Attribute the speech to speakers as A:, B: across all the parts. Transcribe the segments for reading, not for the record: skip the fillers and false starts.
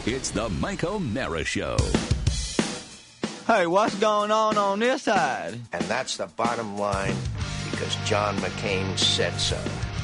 A: It's the Mike O'Mara Show.
B: Hey, what's going on this side?
C: And that's the bottom line, because John McCain said so.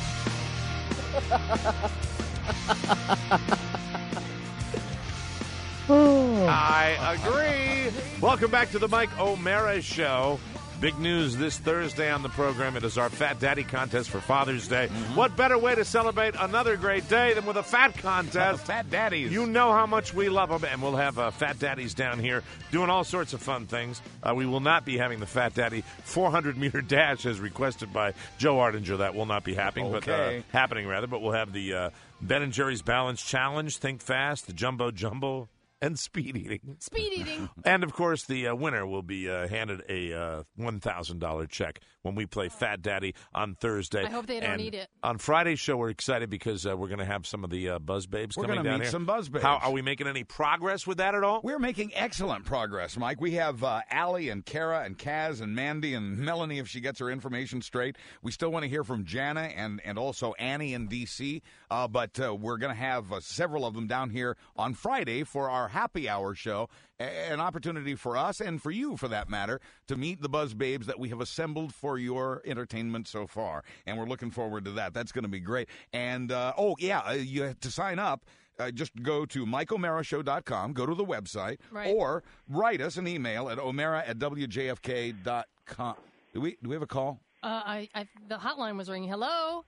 D: I agree. Welcome back to the Mike O'Mara Show. Big news this Thursday on the program. It is our Fat Daddy contest for Father's Day. What better way to celebrate another great day than with a fat contest?
E: Fat Daddies.
D: You know how much we love them, and we'll have Fat Daddies down here doing all sorts of fun things. We will not be having the Fat Daddy 400-meter dash as requested by Joe Ardinger. That will not be happening, but we'll have the Ben & Jerry's Balance Challenge, Think Fast, the Jumbo Jumbo, and speed eating.
F: Speed eating.
D: And, of course, the winner will be handed a $1,000 check when we play Fat Daddy on Thursday.
F: I hope they don't eat it.
D: On Friday's show, we're excited because we're going to have some of the Buzz Babes coming down here.
E: We're going to meet some Buzz Babes.
D: How, are we making any progress with that at all?
E: We're making excellent progress, Mike. We have Allie and Kara and Kaz and Mandy and Melanie if she gets her information straight. We still want to hear from Jana and also Annie in D.C., but we're going to have several of them down here on Friday for our happy hour show, an opportunity for us and for you, for that matter, to meet the Buzz Babes that we have assembled for your entertainment so far. And we're looking forward to that. That's going to be great. And, you have to sign up. Just go to MikeO'MaraShow.com, go to the website, or write us an email at omara@wjfk.com. Do we have a call?
F: The hotline was ringing. Hello?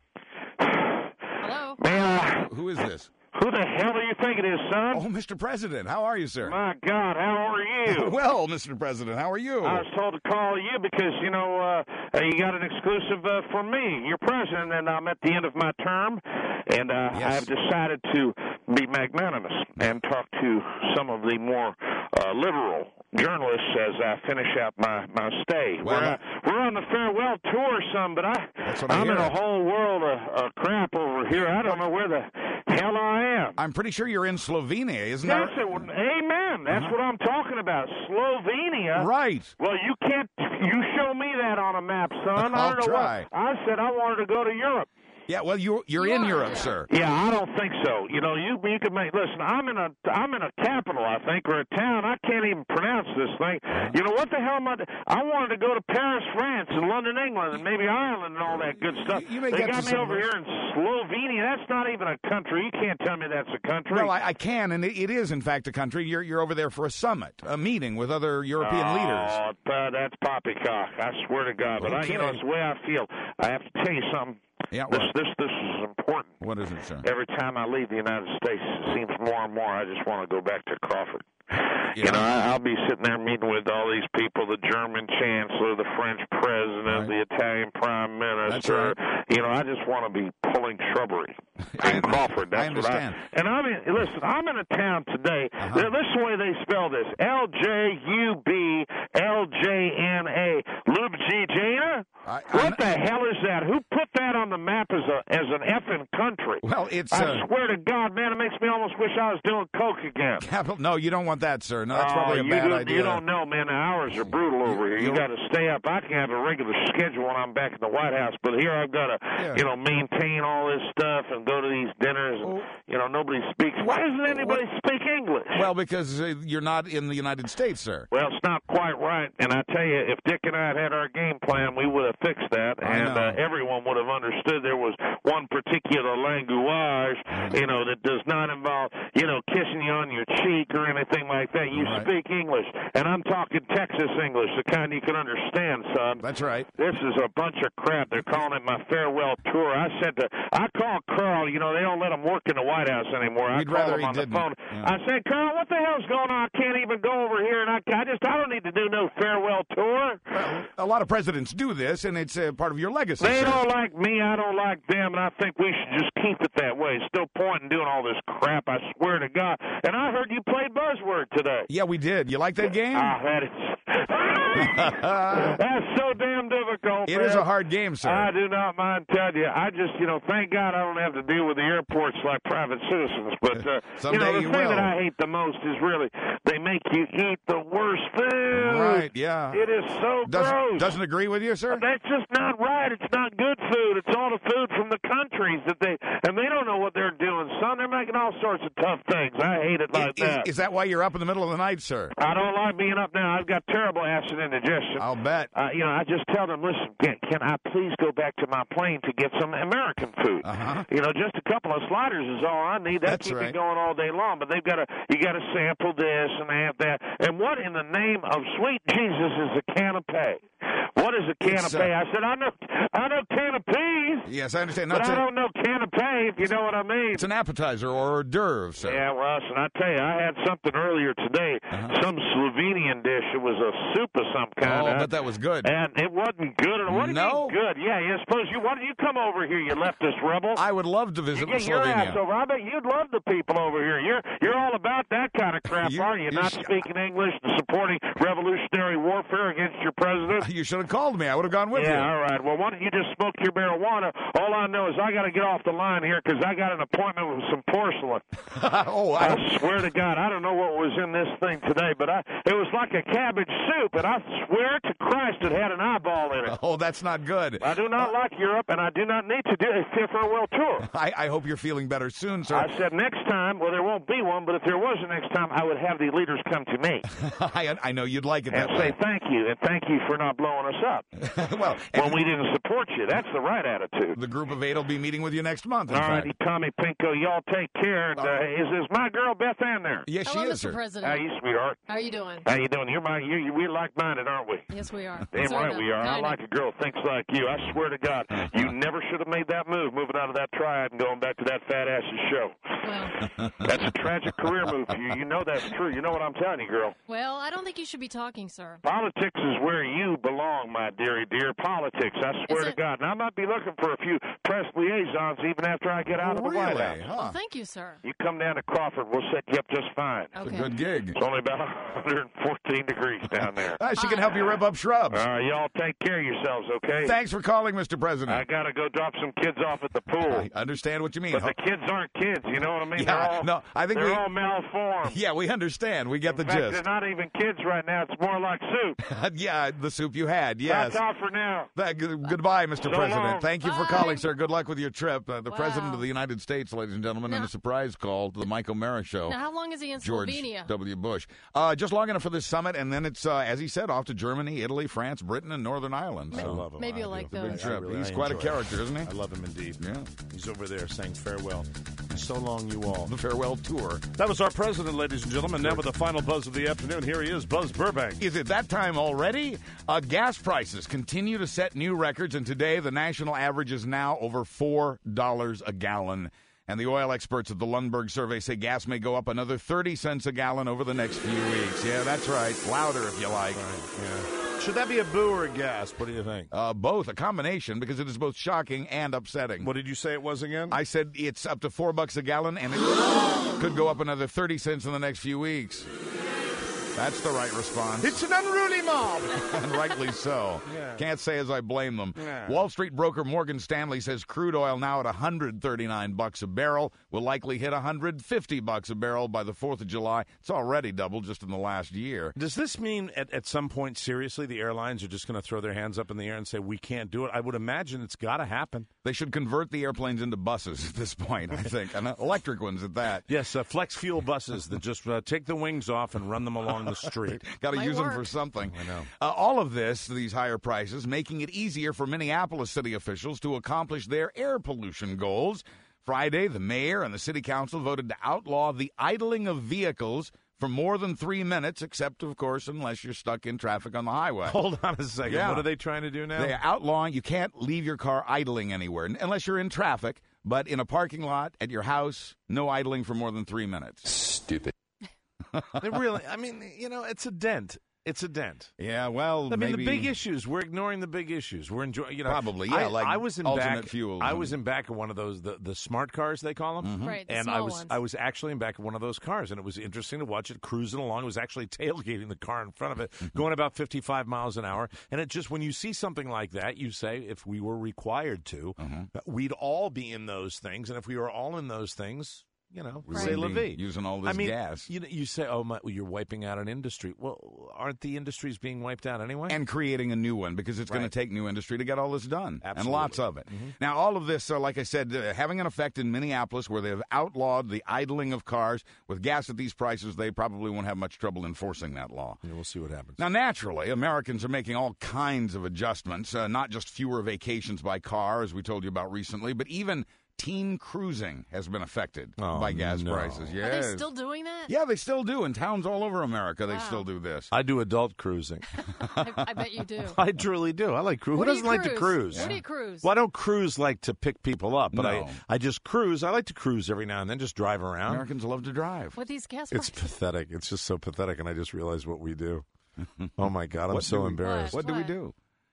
F: Hello?
E: Who is this?
G: Who the hell do you think it is, son?
E: Oh, Mr. President, how are you, sir?
G: My God, how are you?
E: Well, Mr. President, how are you?
G: I was told to call you because, you got an exclusive for me. You're president, and I'm at the end of my term, and I have decided to be magnanimous and talk to some of the more liberal journalists as I finish out my stay.
E: Well,
G: we're on the farewell tour, son, but I'm in a whole world of crap over here. I don't know where the hell I am.
E: I'm pretty sure you're in Slovenia, isn't that?
G: Amen. That's what I'm talking about. Slovenia.
E: Right.
G: Well, you show me that on a map, son.
E: I'll try.
G: I said I wanted to go to Europe.
E: Yeah, well, you're in Europe, sir.
G: Yeah, I don't think so. You could make. Listen, I'm in a capital, I think, or a town. I can't even pronounce this thing. You know what the hell am I? I wanted to go to Paris, France, and London, England, and maybe Ireland, and all that good stuff.
E: They
G: got me over here in Slovenia. That's not even a country. You can't tell me that's a country.
E: Well, I can, and it is in fact a country. You're over there for a summit, a meeting with other European leaders.
G: Oh, that's poppycock. I swear to God. But
E: okay.
G: it's the way I feel. I have to tell you something.
E: Yeah,
G: this is important.
E: What is it, sir?
G: Every time I leave the United States, it seems more and more I just want to go back to Crawford.
E: Yeah.
G: I'll be sitting there meeting with all these people, the German chancellor, the French president, the Italian prime minister.
E: That's right.
G: I just want to be pulling shrubbery in Crawford. That's
E: I understand.
G: And listen, I'm in a town today. This is the way they spell this. Ljubljana. Ljubljana? What the hell is that? Who put that on the map as an effing country?
E: Well, it's...
G: I swear to God, man, it makes me almost wish I was doing coke again.
E: No, you don't want that, sir. No, that's probably a bad idea.
G: You don't know, man. The hours are brutal over here. You got to stay up. I can have a regular schedule when I'm back in the White House, but here I've got to, maintain all this stuff and go to these dinners. And, nobody speaks. Why doesn't anybody speak English?
E: Well, because you're not in the United States, sir.
G: Well, it's not quite right. And I tell you, if Dick and I had our game plan, we would have fixed that, and everyone would have understood there was one particular language, that does not involve, kissing you on your cheek or anything like that. You speak English, and I'm talking Texas English, the kind you can understand, son.
E: That's right.
G: This is a bunch of crap. They're calling it my farewell tour. I called Carl. They don't let him work in the White House anymore. I called him on the phone.
E: Yeah.
G: I said, Carl, what the hell's going on? I can't even go over here, and I don't need to do no farewell tour.
E: Well, a lot of presidents do this, and it's part of your legacy.
G: They
E: sir.
G: don't like me. I don't like them, and I think we should just keep it that way. It's no point in doing all this crap. I swear to God. And I heard you played Buzzword today.
E: Yeah, we did. You like that game?
G: That is. That's so damn difficult.
E: It
G: man.
E: is a hard game, sir.
G: I do not mind telling you. I just, thank God I don't have to deal with the airports like private citizens. But, the thing that I hate the most is really they make you eat the worst food.
E: Right, yeah.
G: It is so gross.
E: Doesn't agree with you, sir?
G: That's just not right. It's not good food. It's all the food from the countries and they don't know what they're doing. doing, son? They're making all sorts of tough things. I hate it like that.
E: Is that why you're up in the middle of the night, sir?
G: I don't like being up now. I've got terrible acid indigestion.
E: I'll bet.
G: I just tell them, listen, can I please go back to my plane to get some American food?
E: Uh-huh.
G: Just a couple of sliders is all I need. That keeps me going all day long. But you got to sample this and have that. And what in the name of sweet Jesus is a canapé? What is a canapé? I said, I know canapés.
E: Yes, I understand.
G: But I don't know canapé, if you know what I mean.
E: It's an appetizer or hors d'oeuvre, sir.
G: Yeah, Russ, and I tell you, I had something earlier today, some Slovenian dish. It was a soup of some kind.
E: Oh, I bet that was good.
G: And it wasn't good. What do you mean good? Yeah, why don't you come over here, you leftist rebel?
E: I would love to visit
G: Slovenia. Your ass over. I bet you'd love the people over here. You're all about that kind of crap, aren't you? Not speaking English and supporting revolutionary warfare against your president.
E: You should have called me. I would have gone with you.
G: Yeah, all right. Well, why don't you just smoke your marijuana? All I know is I got to get off the line here because I got an appointment with some porcelain. I swear to God, I don't know what was in this thing today, but it was like a cabbage soup, and I swear to Christ it had an eyeball in it.
E: Oh, that's not good.
G: I do not like Europe, and I do not need to do a farewell tour.
E: I hope you're feeling better soon, sir.
G: I said next time, well, there won't be one, but if there was a next time, I would have the leaders come to me.
E: I know you'd like it
G: and
E: that way.
G: say thank you, and thank you for not blowing us up. When we didn't support you. That's the right attitude.
E: The group of 8 will be meeting with you next month.
G: All right, Tommy Pinko, y'all take care. And, is my girl Beth Ann there?
E: Yes,
F: Hello,
E: she is,
F: Mr.
E: sir.
F: President.
G: How you, sweetheart?
F: How are you doing?
G: How you doing? We're like-minded, aren't we?
F: Yes, we are.
G: Damn
F: Sort
G: right
F: of.
G: we are. I
F: Kinda.
G: like a girl who thinks like you. I swear to God, you never should have made that move, moving out of that triad and going back to that fat ass's show.
F: Well,
G: That's a tragic career move for you. You know that's true. You know what I'm telling you, girl.
F: well, I don't think you should be talking, sir.
G: Politics is where you belong, my dearie dear. Politics, I swear to God. And I might be looking for a few press liaisons even after I get out of the White House.
E: Huh.
F: Well, thank you, sir.
G: You come down to Crawford, we'll set you up just fine.
E: It's
F: Okay.
E: a good gig.
G: It's only about 114 degrees down there.
E: She can help you rip up shrubs.
G: Y'all take care of yourselves, okay?
E: Thanks for calling, Mr. President.
G: I got to go drop some kids off at the pool.
E: I understand what you mean.
G: But the kids aren't kids, you know what I mean?
E: Yeah,
G: they're all malformed.
E: Yeah, we understand. We get the
G: In fact,
E: gist.
G: they're not even kids right now. It's more like soup.
E: Yeah, the soup you had, yes.
G: That's all for now.
E: Goodbye, Mr.
G: So
E: President.
G: long.
E: Thank you for
F: Bye.
E: calling, sir. Good luck with your trip. The
F: Wow.
E: President of the United States, ladies and gentlemen, in a surprise call to the Mike O'Mara Show.
F: Now, how long is he in
E: George
F: Slovenia?
E: W. Bush. Just long enough for this summit, and then it's, as he said, off to Germany, Italy, France, Britain, and Northern Ireland.
D: I
E: So,
D: love him.
F: Maybe
D: I
F: you'll
D: do.
F: like
E: big
F: those.
E: trip.
D: really-
E: He's
D: I
E: quite a
D: enjoy
E: character, isn't he?
D: I love him indeed.
E: Yeah.
D: He's over there saying farewell. So long, you all.
E: The farewell tour.
D: That was our president, ladies and gentlemen. Now with the final buzz of the afternoon, here he is, Buzz Burbank.
E: Is it that time already? Gas prices continue to set new records, and today the national average is now over $4 a gallon. And the oil experts at the Lundberg survey say gas may go up another 30 cents a gallon over the next few weeks. Yeah, that's right. Louder if you like.
D: Yeah. Should that be a boo or a gasp? What do you think?
E: Both, a combination, because it is both shocking and upsetting.
D: What did you say it was again?
E: I said it's up to $4 a gallon, and it could go up another 30 cents in the next few weeks. That's the right response.
D: It's an unruly mob.
E: And rightly so.
D: Yeah.
E: Can't say as I blame them.
D: Yeah.
E: Wall Street broker Morgan Stanley says crude oil now at $139 a barrel will likely hit $150 a barrel by the 4th of July. It's already doubled just in the last year.
D: Does this mean at some point, seriously, the airlines are just going to throw their hands up in the air and say, we can't do it? I would imagine it's got to happen.
E: They should convert the airplanes into buses at this point, I think, and electric ones at that.
D: Yes, flex fuel buses that just take the wings off and run them along the street.
E: Got to
F: Might
E: use them for
F: work.
E: something.
D: I know.
E: All of this, these higher prices, making it easier for Minneapolis city officials to accomplish their air pollution goals. Friday, the mayor and the city council voted to outlaw the idling of vehicles for more than 3 minutes, except, of course, unless you're stuck in traffic on the highway.
D: Hold on a second.
E: Yeah.
D: What are they trying to do now?
E: They're outlawing, you can't leave your car idling anywhere, unless you're in traffic, but in a parking lot, at your house, no idling for more than 3 minutes.
C: Stupid.
D: They really, I mean, it's a dent. It's a dent.
E: Yeah, well,
D: I mean,
E: maybe
D: the big issues. We're ignoring the big issues. We're enjoying,
E: Probably, yeah, like
D: I was in
E: alternate
D: back,
E: fuels
D: I
E: and-
D: was in back of one of those, the smart cars they call them,
F: Right, the
D: and
F: small ones.
D: I was actually in back of one of those cars, and it was interesting to watch it cruising along. It was actually tailgating the car in front of it, going about 55 miles an hour, and it just when you see something like that, you say, if we were required to, we'd all be in those things, and if we were all in those things. c'est la vie.
E: Using all this gas.
D: You say, you're wiping out an industry. Well, aren't the industries being wiped out anyway?
E: And creating a new one, because it's going to take new industry to get all this done.
D: Absolutely.
E: And lots of it. Mm-hmm. Now, all of this, like I said, having an effect in Minneapolis where they've outlawed the idling of cars. With gas at these prices, they probably won't have much trouble enforcing that law.
D: Yeah, we'll see what happens.
E: Now, naturally, Americans are making all kinds of adjustments, not just fewer vacations by car, as we told you about recently, but even teen cruising has been affected by gas prices. Yes.
F: Are they still doing that?
E: Yeah, they still do. In towns all over America, they still do this.
D: I do adult cruising.
F: I bet you do.
D: I truly do. I like cruise. Who doesn't like to cruise?
F: What do you cruise?
D: Well, I don't cruise like to pick people up, but I just cruise. I like to cruise every now and then, just drive around.
E: Americans love to drive.
F: With these gas
D: It's
F: prices?
D: pathetic. It's just so pathetic, and I just realized what we do. Oh, my God. I'm so embarrassed.
E: What do we do?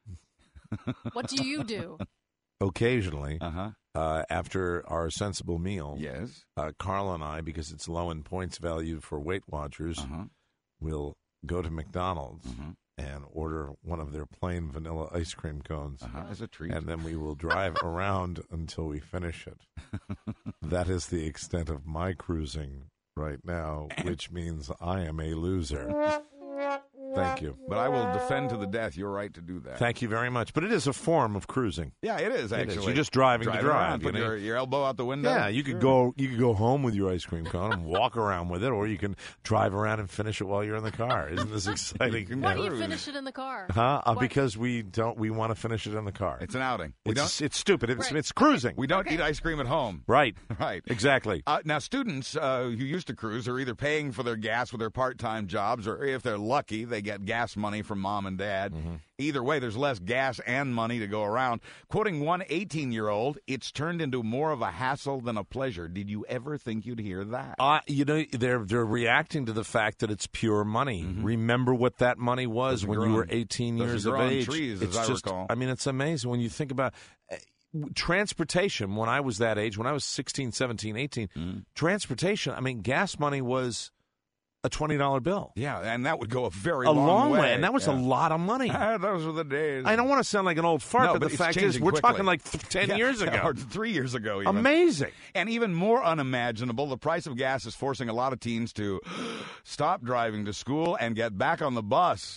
F: What do you do?
D: Occasionally, after our sensible meal,
E: yes,
D: Carl and I, because it's low in points value for Weight Watchers, will go to McDonald's and order one of their plain vanilla ice cream cones
E: as a treat.
D: And then we will drive around until we finish it. That is the extent of my cruising right now, which means I am a loser. Thank you.
E: But I will defend to the death your right to do that.
D: Thank you very much. But it is a form of cruising.
E: Yeah, it is, actually.
D: It is. You're just driving to drive.
E: Around, put your elbow out the window.
D: Yeah, you could go home with your ice cream cone and walk around with it, or you can drive around and finish it while you're in the car. Isn't this exciting?
F: Why do you finish it in the car?
D: Because we want to finish it in the car.
E: It's an outing.
D: It's stupid. It's cruising.
E: We don't eat ice cream at home.
D: Right.
E: Right.
D: Exactly.
E: Now, students who used to cruise are either paying for their gas with their part-time jobs, or if they're lucky, they get gas money from mom and dad. Either way, there's less gas and money to go around. Quoting one 18-year-old, it's turned into more of a hassle than a pleasure. Did you ever think you'd hear that?
D: They're reacting to the fact that it's pure money. Remember what that money was when you were 18 years of age.
E: Trees, as I recall.
D: I mean, it's amazing when you think about transportation. When I was that age, when I was 16, 17, 18, transportation, I mean, gas money was a $20 bill.
E: Yeah, and that would go a very
D: long way. And that was a lot of money.
E: Those were the days.
D: I don't want to sound like an old fart, but the fact is, we're talking like 10 years ago.
E: Or 3 years ago, even.
D: Amazing.
E: And even more unimaginable, the price of gas is forcing a lot of teens to stop driving to school and get back on the bus.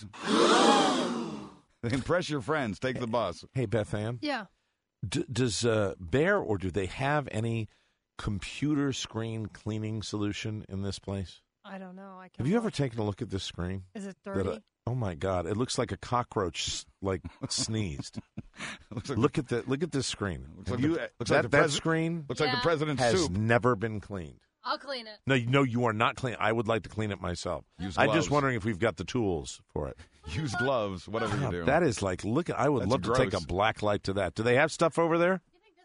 E: Impress your friends. Take the bus.
D: Hey, Beth Ann.
F: Yeah.
D: Does Bear, or do they have any computer screen cleaning solution in this place?
F: I don't know.
D: Have you ever taken a look at this screen?
F: Is it dirty?
D: Oh my God! It looks like a cockroach sneezed. Look at this screen. That screen
E: looks like the president's
D: has
E: soup.
D: Never been cleaned.
F: I'll clean it.
D: No, you are not clean. I would like to clean it myself. I'm just wondering if we've got the tools for it.
E: Use gloves, whatever you do.
D: That is like, I would love to take a black light to that. Do they have stuff over there?
F: You think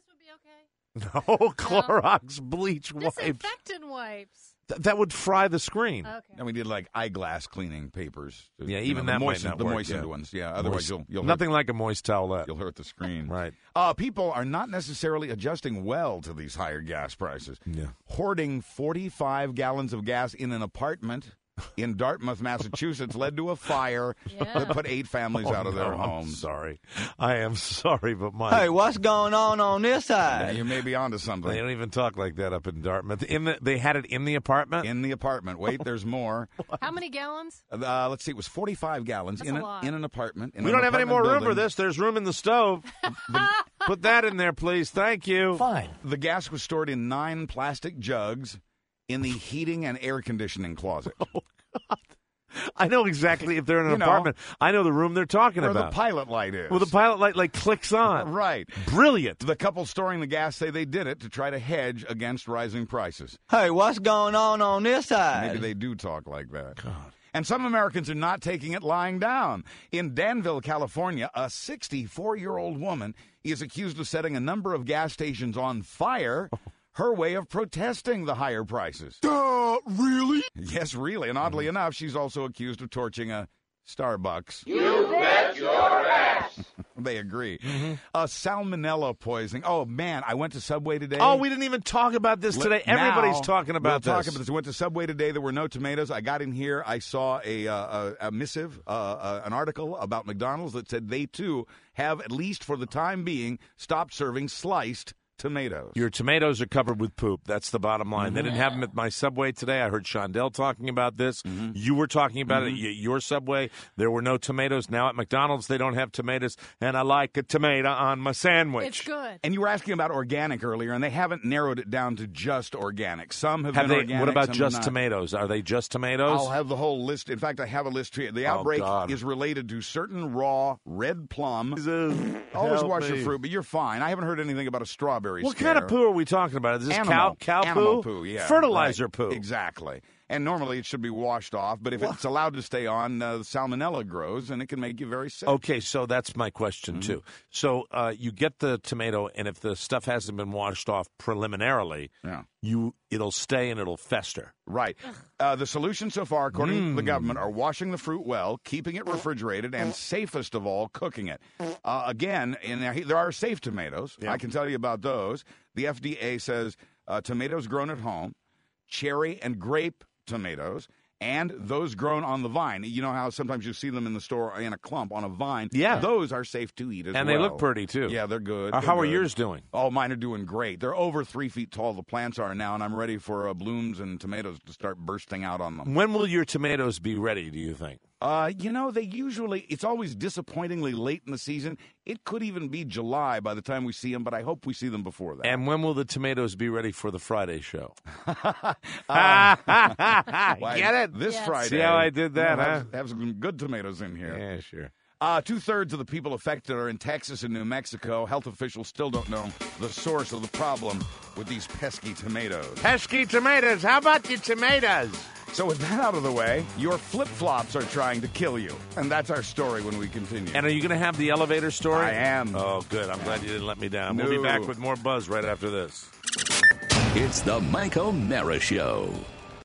F: this would be okay?
D: No, Clorox bleach wipes.
F: Disinfectant wipes.
D: That would fry the screen.
F: Okay.
E: And we did like eyeglass cleaning papers.
D: Yeah, even that might not
E: work.
D: The
E: moistened ones. Yeah, otherwise you'll
D: nothing like a moist towelette.
E: You'll hurt the screen.
D: Right.
E: People are not necessarily adjusting well to these higher gas prices.
D: Yeah.
E: Hoarding 45 gallons of gas in an apartment in Dartmouth, Massachusetts, led to a fire that put 8 families out of their homes.
D: I am sorry, but
B: Hey, what's going on this side?
E: Yeah, you may be onto something.
D: They don't even talk like that up in Dartmouth. They had it in the apartment?
E: In the apartment. Wait, there's more.
F: How many gallons?
E: Let's see. It was 45 gallons
F: That's
E: in
F: a lot.
E: an apartment.
D: We don't have any more room for
E: building.
D: this. There's room in the stove. Put that in there, please. Thank you.
B: Fine.
E: The gas was stored in 9 plastic jugs in the heating and air conditioning closet.
D: Oh, God. I know exactly if they're in an apartment. I know the room they're talking
E: where
D: about.
E: the pilot light is.
D: Well, the pilot light like clicks on.
E: Right.
D: Brilliant.
E: The couple storing the gas say they did it to try to hedge against rising prices.
B: Hey, what's going on this side?
E: Maybe they do talk like that. God. And some Americans are not taking it lying down. In Danville, California, a 64-year-old woman is accused of setting a number of gas stations on fire. Her way of protesting the higher prices. Really? Yes, really. And oddly enough, she's also accused of torching a Starbucks.
H: You bet your ass.
E: They agree. A salmonella poisoning. Oh, man, I went to Subway today.
D: Oh, we didn't even talk about this today. Everybody's talking about
E: this.
D: this.
E: Went to Subway today. There were no tomatoes. I got in here. I saw a missive, an article about McDonald's that said they, too, have, at least for the time being, stopped serving sliced tomatoes.
D: Your tomatoes are covered with poop. That's the bottom line. They didn't have them at my Subway today. I heard Shondell talking about this. You were talking about it at your Subway. There were no tomatoes. Now at McDonald's, they don't have tomatoes, and I like a tomato on my sandwich.
F: It's good.
E: And you were asking about organic earlier, and they haven't narrowed it down to just organic. Some have been
D: they,
E: organic.
D: what about
E: some
D: just
E: have not.
D: tomatoes? Are they just tomatoes?
E: I'll have the whole list. In fact, I have a list here. The outbreak is related to certain raw red plum. Always wash your fruit, but you're fine. I haven't heard anything about a strawberry
D: What
E: scare.
D: kind of poo are we talking about? Is this
E: Animal
D: cow
E: poo? Yeah,
D: fertilizer
E: right.
D: poo.
E: Exactly. And normally it should be washed off, but if it's allowed to stay on, salmonella grows, and it can make you very sick.
D: Okay, so that's my question, too. So you get the tomato, and if the stuff hasn't been washed off preliminarily, it'll stay and it'll fester.
E: Right. The solution so far, according to the government, are washing the fruit well, keeping it refrigerated, and safest of all, cooking it. Again, there are safe tomatoes. I can tell you about those. The FDA says tomatoes grown at home, cherry and grape tomatoes, and those grown on the vine. You know how sometimes you see them in the store in a clump on a vine?
D: Yeah.
E: Those are safe to eat as well.
D: And they look pretty, too.
E: Yeah, they're good.
D: How are
E: good.
D: yours doing?
E: Oh, mine are doing great. They're over 3 feet tall, the plants are now, and I'm ready for blooms and tomatoes to start bursting out on them.
D: When will your tomatoes be ready, do you think?
E: It's always disappointingly late in the season. It could even be July by the time we see them, but I hope we see them before that.
D: And when will the tomatoes be ready for the Friday show? Get it?
E: This Friday.
D: See how I did that, huh?
E: Have some good tomatoes in here.
D: Yeah, sure.
E: 2/3 of the people affected are in Texas and New Mexico. Health officials still don't know the source of the problem with these pesky tomatoes.
D: Pesky tomatoes. How about your tomatoes?
E: So with that out of the way, your flip-flops are trying to kill you. And that's our story when we continue.
D: And are you going to have the elevator story?
E: I am.
D: Oh, good. I'm glad you didn't let me down.
E: No.
D: We'll be back with more buzz right after this.
A: It's the Mike O'Mara Show.